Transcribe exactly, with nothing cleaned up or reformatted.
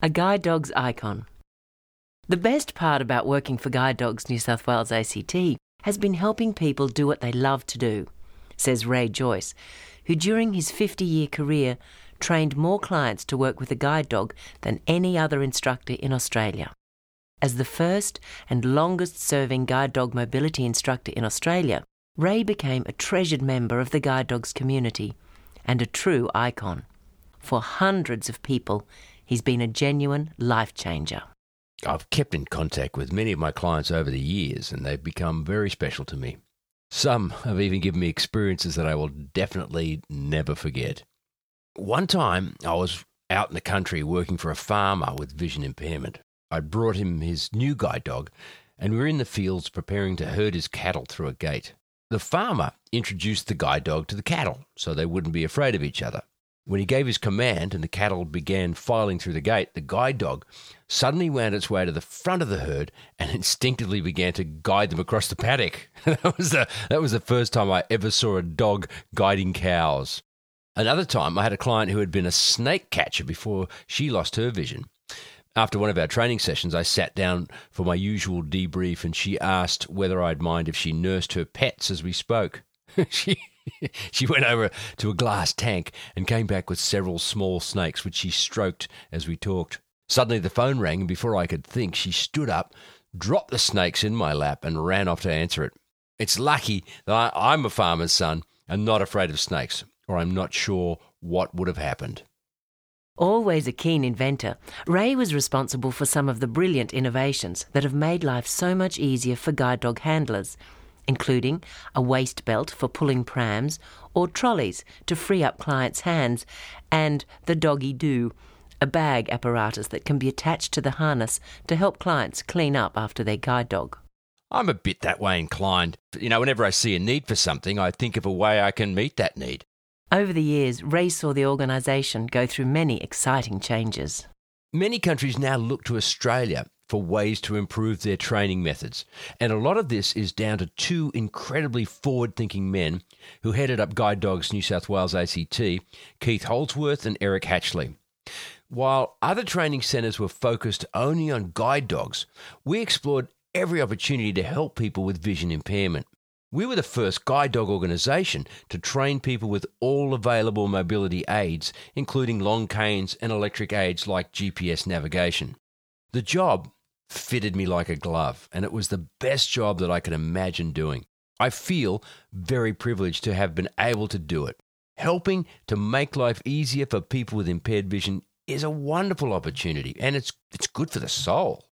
a guide dog's icon. The best part about working for Guide Dogs New South Wales A C T has been helping people do what they love to do, says Ray Joyce, who during his fifty-year career trained more clients to work with a guide dog than any other instructor in Australia. As the first and longest-serving guide dog mobility instructor in Australia, Ray became a treasured member of the guide dogs community and a true icon. For hundreds of people, he's been a genuine life changer. I've kept in contact with many of my clients over the years, and they've become very special to me. Some have even given me experiences that I will definitely never forget. One time, I was out in the country working for a farmer with vision impairment. I brought him his new guide dog, and we were in the fields preparing to herd his cattle through a gate. The farmer introduced the guide dog to the cattle so they wouldn't be afraid of each other. When he gave his command and the cattle began filing through the gate, the guide dog suddenly wound its way to the front of the herd and instinctively began to guide them across the paddock. that was the, that was the first time I ever saw a dog guiding cows. Another time, I had a client who had been a snake catcher before she lost her vision. After one of our training sessions, I sat down for my usual debrief and she asked whether I'd mind if she nursed her pets as we spoke. she she went over to a glass tank and came back with several small snakes, which she stroked as we talked. Suddenly the phone rang, and before I could think, she stood up, dropped the snakes in my lap and ran off to answer it. It's lucky that I, I'm a farmer's son and not afraid of snakes, or I'm not sure what would have happened. Always a keen inventor, Ray was responsible for some of the brilliant innovations that have made life so much easier for guide dog handlers, including a waist belt for pulling prams or trolleys to free up clients' hands, and the Doggy Do, a bag apparatus that can be attached to the harness to help clients clean up after their guide dog. I'm a bit that way inclined. You know, whenever I see a need for something, I think of a way I can meet that need. Over the years, Ray saw the organisation go through many exciting changes. Many countries now look to Australia for ways to improve their training methods, and a lot of this is down to two incredibly forward-thinking men who headed up Guide Dogs New South Wales A C T, Keith Holdsworth and Eric Hatchley. While other training centres were focused only on guide dogs, we explored every opportunity to help people with vision impairment. We were the first guide dog organisation to train people with all available mobility aids, including long canes and electric aids like G P S navigation. The job fitted me like a glove, and it was the best job that I could imagine doing. I feel very privileged to have been able to do it. Helping to make life easier for people with impaired vision is a wonderful opportunity, and it's it's good for the soul.